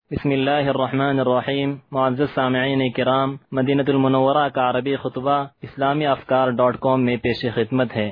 بسم الله الرحمن الرحیم. معزز سامعین کرام، مدینہ المنورہ کا عربی خطبہ اسلامی افکار.com میں پیش خدمت ہے۔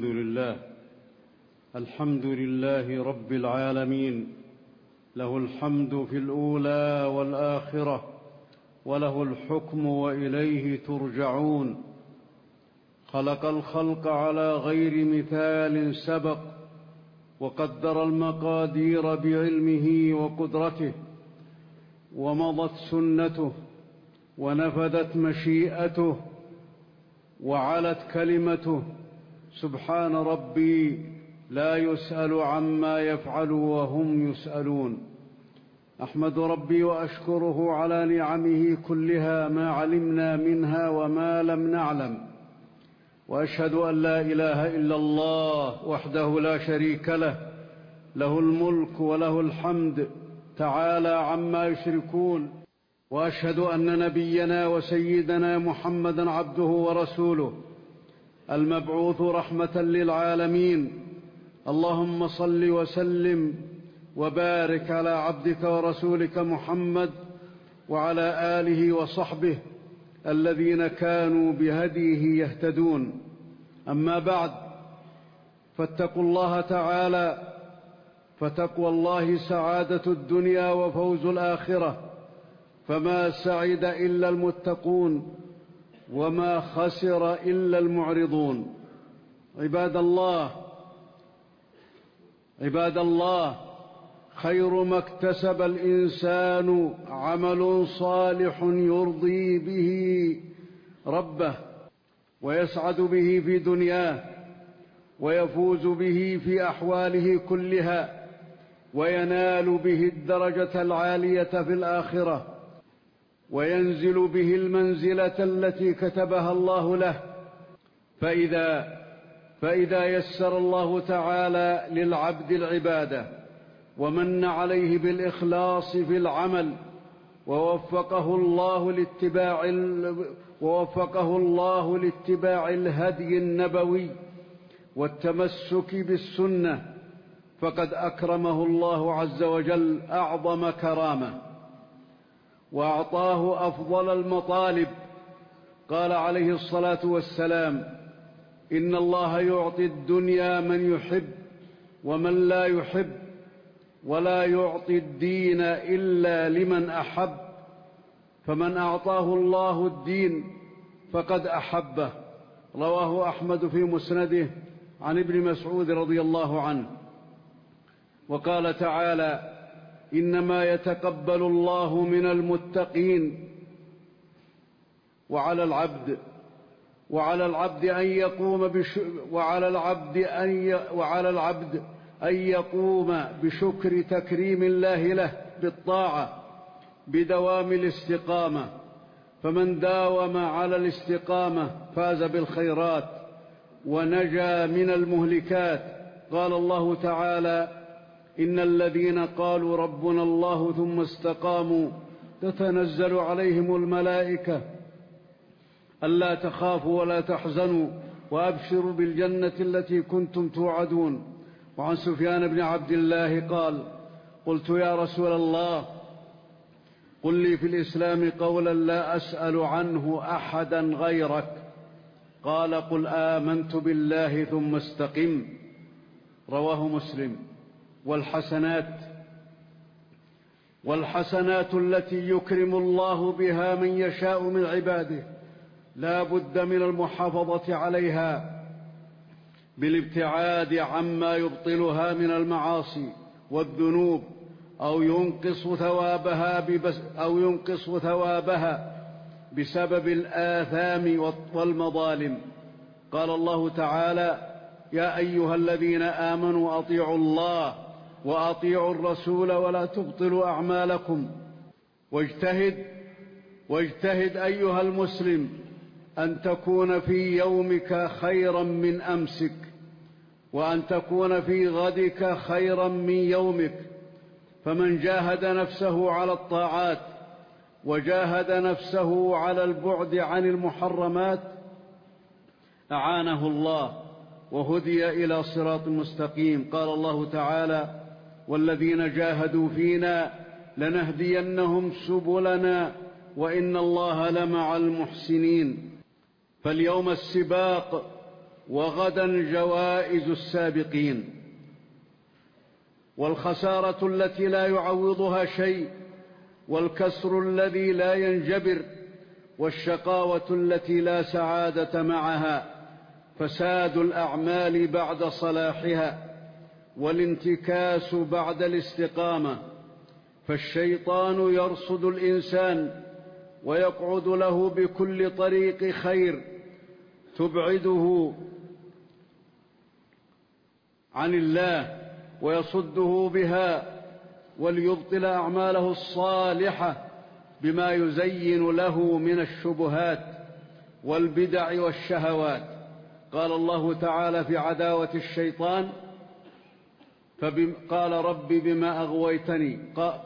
الحمد لله رب العالمين، له الحمد في الأولى والآخرة، وله الحكم وإليه ترجعون. خلق الخلق على غير مثال سبق، وقدر المقادير بعلمه وقدرته، ومضت سنته، ونفذت مشيئته، وعلت كلمته. سبحان ربي لا يسأل عما يفعل وهم يسألون. أحمد ربي وأشكره على نعمه كلها، ما علمنا منها وما لم نعلم. وأشهد أن لا إله إلا الله وحده لا شريك له، له الملك وله الحمد تعالى عما يشركون. وأشهد أن نبينا وسيدنا محمدًا عبده ورسوله، المبعوث رحمة للعالمين. اللهم صل وسلم وبارك على عبدك ورسولك محمد وعلى آله وصحبه الذين كانوا بهديه يهتدون. أما بعد، فاتقوا الله تعالى، فتقوى الله سعادة الدنيا وفوز الآخرة، فما سعد إلا المتقون، وما خسر إلا المعرضون. عباد الله، خير ما اكتسب الإنسان عمل صالح يرضي به ربه، ويسعد به في دنياه، ويفوز به في أحواله كلها، وينال به الدرجة العالية في الآخرة، وينزل به المنزلة التي كتبها الله له. فإذا يسر الله تعالى للعبد العبادة، ومن عليه بالإخلاص في العمل، ووفقه الله لاتباع الهدي النبوي والتمسك بالسنة، فقد أكرمه الله عز وجل أعظم كرامة، وأعطاه أفضل المطالب. قال عليه الصلاة والسلام: إن الله يعطي الدنيا من يحب ومن لا يحب، ولا يعطي الدين إلا لمن أحب، فمن أعطاه الله الدين فقد أحبه. رواه أحمد في مسنده عن ابن مسعود رضي الله عنه. وقال تعالى: إنما يتقبل الله من المتقين. وعلى العبد أن يقوم بشكر تكريم الله له بالطاعة بدوام الاستقامة، فمن داوم على الاستقامة فاز بالخيرات ونجا من المهلكات. قال الله تعالى: إن الذين قالوا ربنا الله ثم استقاموا تتنزل عليهم الملائكة ألا تخافوا ولا تحزنوا وأبشروا بالجنة التي كنتم توعدون. وعن سفيان بن عبد الله قال: قلت يا رسول الله، قل لي في الإسلام قولا لا أسأل عنه أحدا غيرك. قال: قل آمنت بالله ثم استقم. رواه مسلم. والحسنات التي يكرم الله بها من يشاء من عباده لا بد من المحافظة عليها بالابتعاد عما يبطلها من المعاصي والذنوب، أو ينقص ثوابها بسبب الآثام والمظالم. قال الله تعالى: يا أيها الذين آمنوا أطيعوا الله وأطيعوا الرسول ولا تبطلوا أعمالكم. واجتهد أيها المسلم أن تكون في يومك خيرا من أمسك، وأن تكون في غدك خيرا من يومك. فمن جاهد نفسه على الطاعات وجاهد نفسه على البعد عن المحرمات أعانه الله وهدي إلى صراط مستقيم. قال الله تعالى: والذين جاهدوا فينا لنهدينهم سبلنا وإن الله لمع المحسنين. فاليوم السباق وغدا جوائز السابقين، والخسارة التي لا يعوضها شيء، والكسر الذي لا ينجبر، والشقاوة التي لا سعادة معها، فساد الأعمال بعد صلاحها، والانتكاس بعد الاستقامة. فالشيطان يرصد الإنسان ويقعد له بكل طريق خير تبعده عن الله ويصده بها، وليبطل أعماله الصالحة بما يزين له من الشبهات والبدع والشهوات. قال الله تعالى في عداوة الشيطان: قال رب بما أغويتني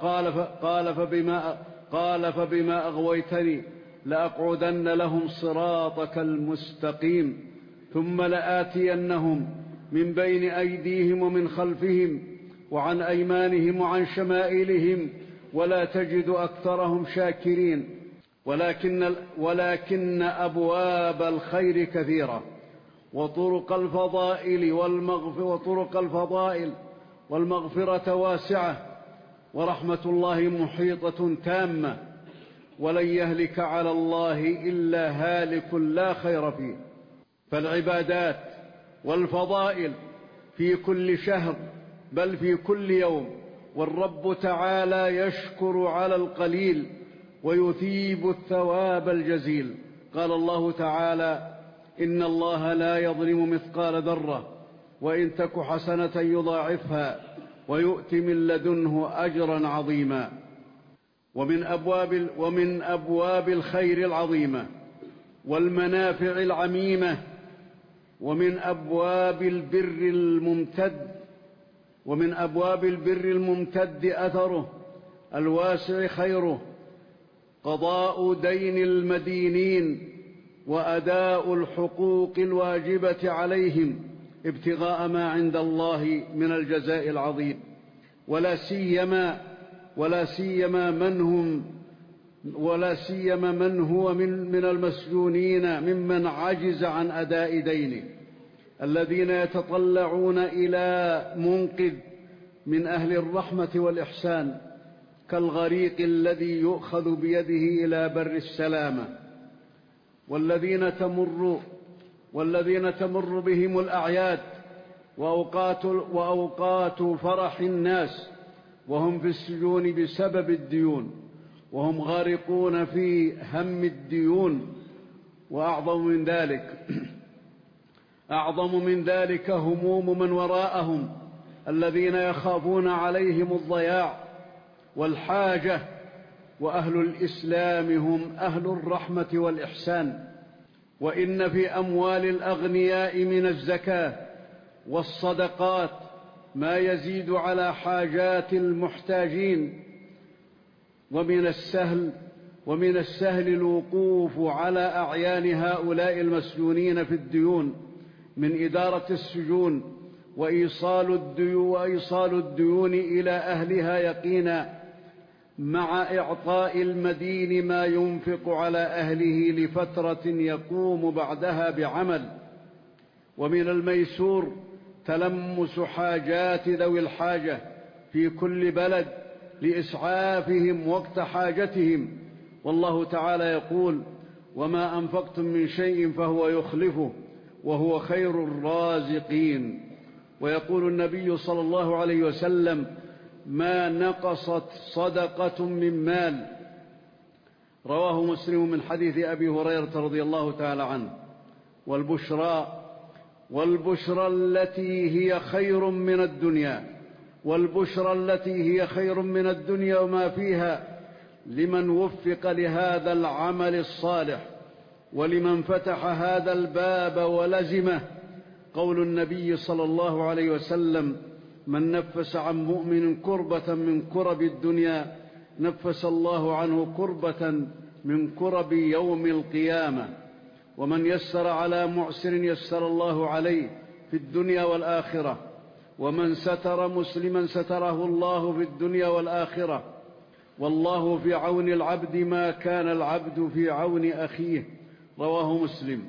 قال فبما أغويتني لأقعدن لهم صراطك المستقيم ثم لآتينهم من بين أيديهم ومن خلفهم وعن أيمانهم وعن شمائلهم ولا تجد أكثرهم شاكرين. ولكن أبواب الخير كثيرة، وطرق الفضائل والمغفرة واسعة، ورحمة الله محيطة تامة، ولن يهلك على الله إلا هالك لا خير فيه. فالعبادات والفضائل في كل شهر بل في كل يوم، والرب تعالى يشكر على القليل ويثيب الثواب الجزيل. قال الله تعالى: إن الله لا يظلم مثقال ذرة وإن تك حسنة يضاعفها ويؤت من لدنه أجرا عظيما. ومن أبواب الخير العظيمة والمنافع العميمة، ومن أبواب البر الممتد أثره الواسع خيره قضاء دين المدينين وأداء الحقوق الواجبة عليهم ابتغاء ما عند الله من الجزاء العظيم، ولا سيما من هو من المسجونين ممن عجز عن أداء دينه، الذين يتطلعون إلى منقذ من أهل الرحمة والإحسان، كالغريق الذي يؤخذ بيده إلى بر السلامة، والذين تمر بهم الأعياد وأوقات فرح الناس وهم في السجون بسبب الديون، وهم غارقون في هم الديون. وأعظم من ذلك هموم من وراءهم الذين يخافون عليهم الضياع والحاجة، وأهل الإسلام هم أهل الرحمة والإحسان. وإن في أموال الأغنياء من الزكاة والصدقات ما يزيد على حاجات المحتاجين، ومن السهل الوقوف على أعيان هؤلاء المسجونين في الديون من إدارة السجون وإيصال الديون إلى أهلها يقينا، مع إعطاء المدين ما ينفق على أهله لفترة يقوم بعدها بعمل. ومن الميسور تلمس حاجات ذوي الحاجة في كل بلد لإسعافهم وقت حاجتهم، والله تعالى يقول: وما أنفقتم من شيء فهو يخلفه وهو خير الرازقين. ويقول النبي صلى الله عليه وسلم: ما نقصت صدقة من مال. رواه مسلم من حديث أبي هريرة رضي الله تعالى عنه. والبشرى التي هي خير من الدنيا وما فيها لمن وفق لهذا العمل الصالح ولمن فتح هذا الباب ولزمه. قول النبي صلى الله عليه وسلم: من نفس عن مؤمن كربة من كرب الدنيا نفس الله عنه كربة من كرب يوم القيامة. ومن يسر على معسر يسر الله عليه في الدنيا والآخرة. ومن ستر مسلما ستره الله في الدنيا والآخرة. والله في عون العبد ما كان العبد في عون أخيه، رواه مسلم.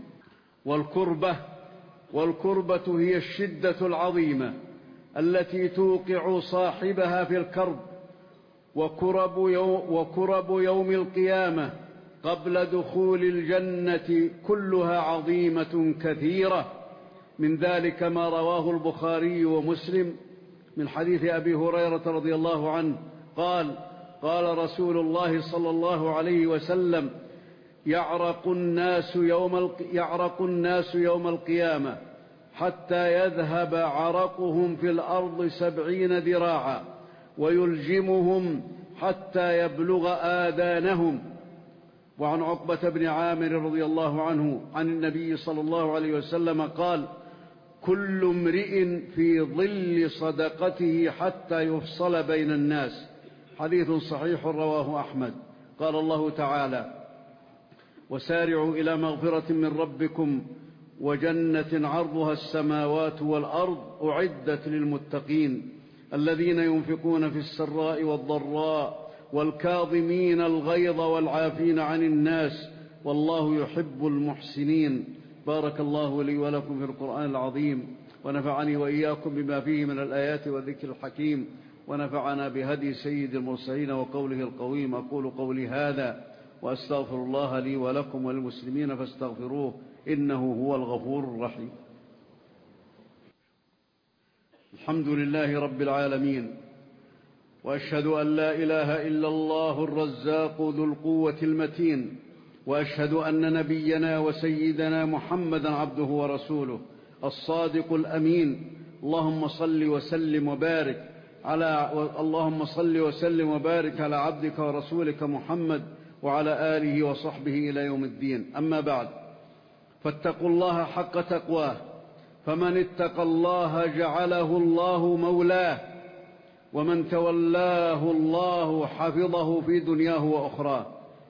والكربة هي الشدة العظيمة التي توقع صاحبها في الكرب، وكرب يوم القيامة قبل دخول الجنة كلها عظيمة كثيرة. من ذلك ما رواه البخاري ومسلم من حديث أبي هريرة رضي الله عنه قال: قال رسول الله صلى الله عليه وسلم: يعرق الناس يوم القيامة حتى يذهب عرقهم في الأرض 70 ذراعا، ويلجمهم حتى يبلغ آذانهم. وعن عقبة بن عامر رضي الله عنه عن النبي صلى الله عليه وسلم قال: كل امرئ في ظل صدقته حتى يفصل بين الناس. حديث صحيح رواه أحمد. قال الله تعالى: وسارعوا إلى مغفرة من ربكم وجنة عرضها السماوات والأرض أعدت للمتقين الذين ينفقون في السراء والضراء والكاظمين الغيظ والعافين عن الناس والله يحب المحسنين. بارك الله لي ولكم في القرآن العظيم، ونفعني وإياكم بما فيه من الآيات والذكر الحكيم، ونفعنا بهدي سيد المرسلين وقوله القويم. أقول قولي هذا وأستغفر الله لي ولكم وللمسلمين فاستغفروه إنه هو الغفور الرحيم. الحمد لله رب العالمين، وأشهد أن لا إله إلا الله الرزاق ذو القوة المتين، وأشهد أن نبينا وسيدنا محمدا عبده ورسوله الصادق الأمين. اللهم صل وسلم وبارك على عبدك ورسولك محمد وعلى آله وصحبه إلى يوم الدين. أما بعد، فاتقوا الله حق تقواه، فمن اتقى الله جعله الله مولاه، ومن تولاه الله حفظه في دنياه وأخراه.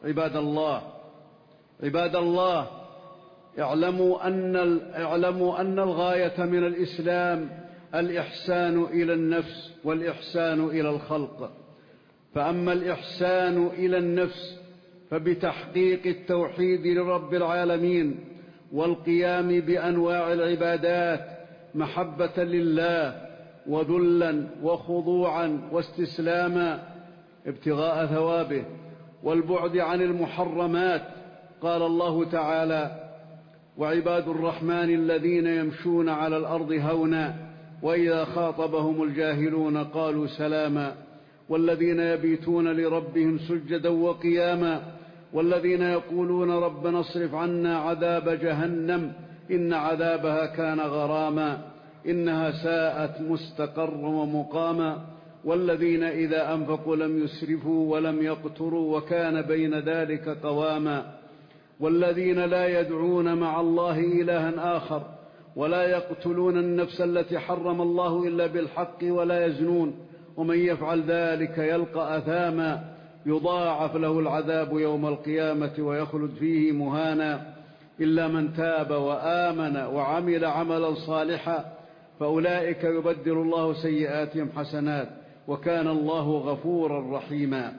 عباد الله، اعلموا أن الغاية من الإسلام الإحسان إلى النفس والإحسان إلى الخلق. فأما الإحسان إلى النفس فبتحقيق التوحيد لرب العالمين والقيام بأنواع العبادات محبة لله وذلا وخضوعا واستسلاما ابتغاء ثوابه، والبعد عن المحرمات. قال الله تعالى: وعباد الرحمن الذين يمشون على الأرض هونا وإذا خاطبهم الجاهلون قالوا سلاما، والذين يبيتون لربهم سجدا وقياما، والذين يقولون ربنا اصرف عنا عذاب جهنم إن عذابها كان غراما إنها ساءت مستقرا ومقاما، والذين إذا أنفقوا لم يسرفوا ولم يقتروا وكان بين ذلك قواما، والذين لا يدعون مع الله إلها آخر ولا يقتلون النفس التي حرم الله إلا بالحق ولا يزنون، ومن يفعل ذلك يلقى أثاما يضاعف له العذاب يوم القيامة ويخلد فيه مهانا إلا من تاب وآمن وعمل عملا صالحا فأولئك يبدل الله سيئاتهم حسنات وكان الله غفورا رحيما.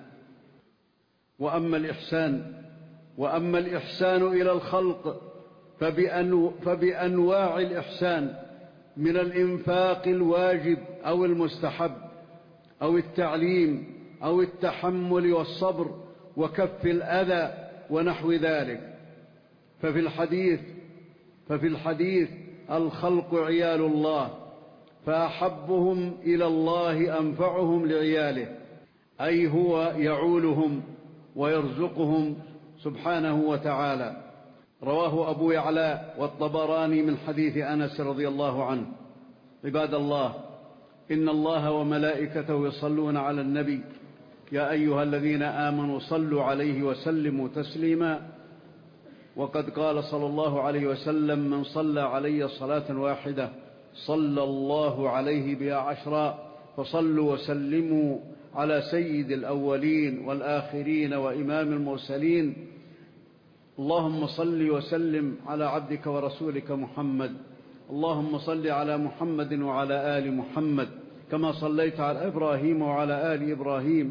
وأما الإحسان إلى الخلق فبأنواع الإحسان من الإنفاق الواجب أو المستحب أو التعليم أو التحمل والصبر وكف الأذى ونحو ذلك. ففي الحديث الخلق عيال الله، فأحبهم إلى الله أنفعهم لعياله، أي هو يعولهم ويرزقهم سبحانه وتعالى. رواه أبو يعلى والطبراني من حديث أنس رضي الله عنه. عباد الله، إن الله وملائكته يصلون على النبي، يا أيها الذين آمنوا صلوا عليه وسلموا تسليما. وقد قال صلى الله عليه وسلم: من صلى علي صلاة واحدة صلى الله عليه بها 10، فصلوا وسلموا على سيد الأولين والآخرين وإمام المرسلين. اللهم صل وسلم على عبدك ورسولك محمد. اللهم صل على محمد وعلى آل محمد كما صليت على إبراهيم وعلى آل إبراهيم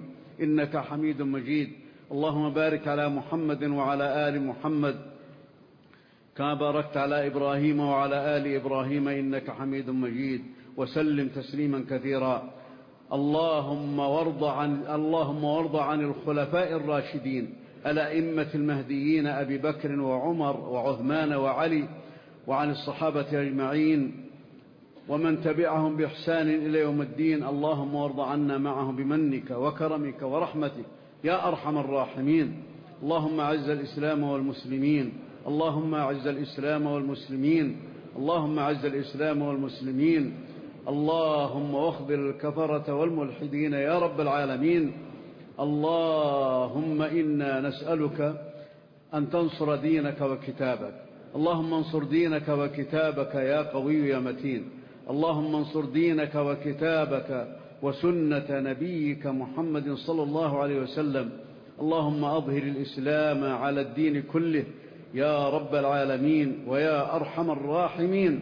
إنك حميد مجيد. اللهم بارك على محمد وعلى آل محمد كما باركت على إبراهيم وعلى آل إبراهيم إنك حميد مجيد، وسلم تسليما كثيرا. اللهم وارض عن الخلفاء الراشدين الأئمة المهديين أبي بكر وعمر وعثمان وعلي، وعن الصحابة أجمعين ومن تبعهم بإحسان إلى يوم الدين. اللهم وارض عنا معهم بمنك وكرمك ورحمتك يا أرحم الراحمين. اللهم أعز الإسلام والمسلمين، اللهم أعز الإسلام والمسلمين، اللهم أعز الإسلام والمسلمين. اللهم واخذل الكفرة والملحدين يا رب العالمين. اللهم إنا نسألك أن تنصر دينك وكتابك. اللهم انصر دينك وكتابك يا قوي يا متين. اللهم انصر دينك وكتابك وسنة نبيك محمد صلى الله عليه وسلم. اللهم أظهر الإسلام على الدين كله يا رب العالمين ويا أرحم الراحمين.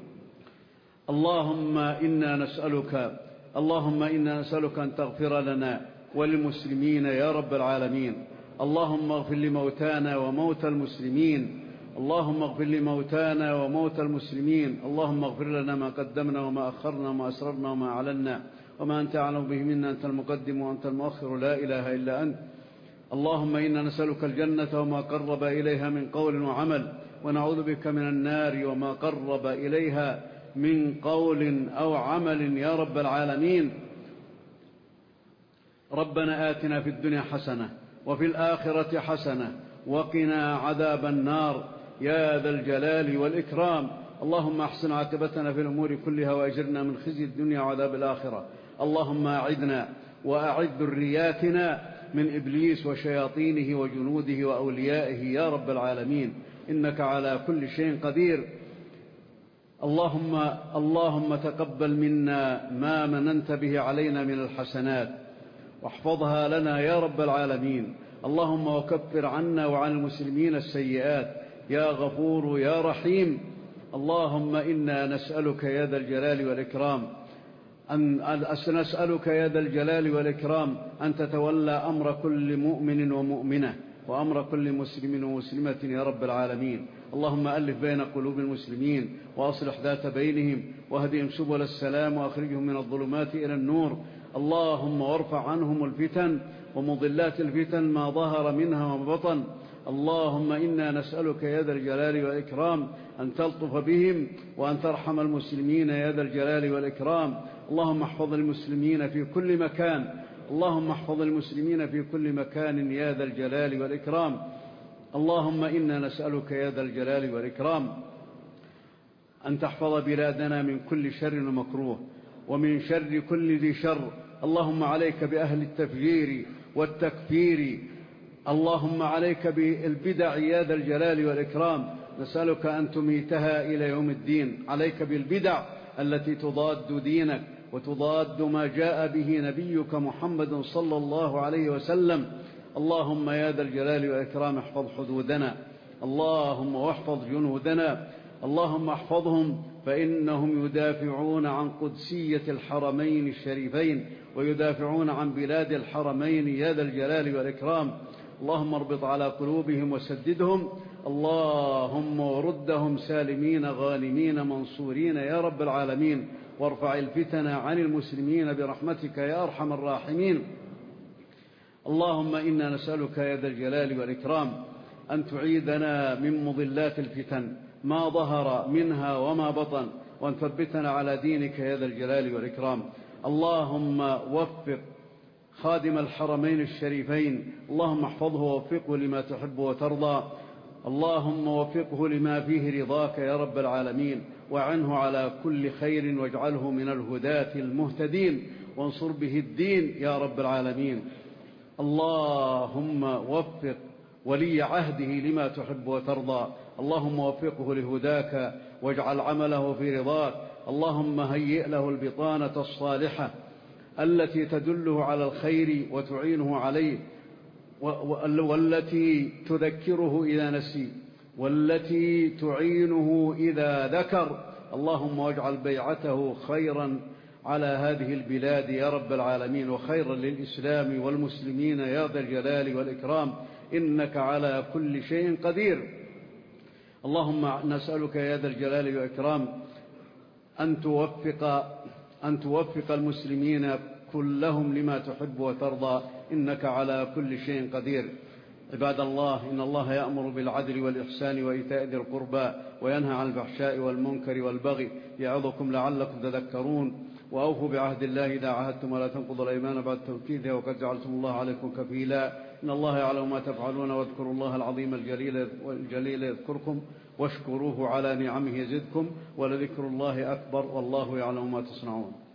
اللهم إنا نسألك أن تغفر لنا وللمسلمين يا رب العالمين. اللهم اغفر لموتانا وموتى المسلمين، اللهم اغفر لموتانا وموتى المسلمين. اللهم اغفر لنا ما قدمنا وما أخرنا وما أسررنا وما أعلنا وما أنت أعلم به منا، أنت المقدم وأنت المؤخر لا إله إلا أنت. اللهم إنا نسألك الجنة وما قرب إليها من قول وعمل، ونعوذ بك من النار وما قرب إليها من قول أو عمل يا رب العالمين. ربنا آتنا في الدنيا حسنة وفي الآخرة حسنة وقنا عذاب النار يا ذا الجلال والإكرام. اللهم أحسن عاقبتنا في الأمور كلها وأجرنا من خزي الدنيا وعذاب الآخرة. اللهم أعذنا وأعذ ذرياتنا من إبليس وشياطينه وجنوده وأوليائه يا رب العالمين، إنك على كل شيء قدير. اللهم تقبل منا ما مننت به علينا من الحسنات واحفظها لنا يا رب العالمين. اللهم وكفر عنا وعن المسلمين السيئات يا غفور يا رحيم. اللهم إنا نسألك يا ذا الجلال والإكرام أن تتولى أمر كل مؤمن ومؤمنة وأمر كل مسلم ومسلمة يا رب العالمين. اللهم ألف بين قلوب المسلمين وأصلح ذات بينهم واهدهم سبل السلام وأخرجهم من الظلمات إلى النور. اللهم وارفع عنهم الفتن ومضلات الفتن ما ظهر منها وما بطن. اللهم إنا نسألك يا ذا الجلال والإكرام أن تلطف بهم وأن ترحم المسلمين يا ذا الجلال والإكرام. اللهم احفظ المسلمين في كل مكان، اللهم احفظ المسلمين في كل مكان يا ذا الجلال والإكرام. اللهم إنا نسألك يا ذا الجلال والإكرام أن تحفظ بلادنا من كل شر ومكروه ومن شر كل ذي شر. اللهم عليك بأهل التفجير والتكفير، اللهم عليك بالبدع يا ذا الجلال والإكرام. نسألك أن تميتها إلى يوم الدين. عليك بالبدع التي تضاد دينك وتضاد ما جاء به نبيك محمد صلى الله عليه وسلم. اللهم يا ذا الجلال والإكرام احفظ حدودنا، اللهم واحفظ جنودنا، اللهم احفظهم فإنهم يدافعون عن قدسية الحرمين الشريفين ويدافعون عن بلاد الحرمين يا ذا الجلال والإكرام. اللهم اربط على قلوبهم وسددهم، اللهم وردهم سالمين غانمين منصورين يا رب العالمين، وارفع الفتن عن المسلمين برحمتك يا أرحم الراحمين. اللهم إنا نسألك يا ذا الجلال والإكرام أن تعيذنا من مضلات الفتن ما ظهر منها وما بطن، وأن ثبتنا على دينك يا ذا الجلال والإكرام. اللهم وفق خادم الحرمين الشريفين، اللهم احفظه ووفقه لما تحب وترضى، اللهم وفقه لما فيه رضاك يا رب العالمين، وعنه على كل خير واجعله من الهداة المهتدين، وانصر به الدين يا رب العالمين. اللهم وفق ولي عهده لما تحب وترضى، اللهم وفقه لهداك واجعل عمله في رضاك. اللهم هيئ له البطانة الصالحة التي تدله على الخير وتعينه عليه، والتي تذكره إذا نسي، والتي تعينه إذا ذكر. اللهم واجعل بيعته خيرا على هذه البلاد يا رب العالمين، وخيرا للإسلام والمسلمين يا ذا الجلال والإكرام، إنك على كل شيء قدير. اللهم نسألك يا ذا الجلال والإكرام أن توفق المسلمين كلهم لما تحب وترضى، إنك على كل شيء قدير. عباد الله، إن الله يأمر بالعدل والإحسان وإيتاء ذي القربى وينهى عن الفحشاء والمنكر والبغي يعظكم لعلكم تذكرون. وأوفوا بعهد الله إذا عاهدتم ولا تنقضوا الأيمان بعد توكيدها وقد جعلتم الله عليكم كفيلا. إن الله يعلم ما تفعلون، واذكروا الله العظيم الجليل يذكركم واشكروه على نعمه يزدكم، ولذكر الله أكبر والله يعلم ما تصنعون.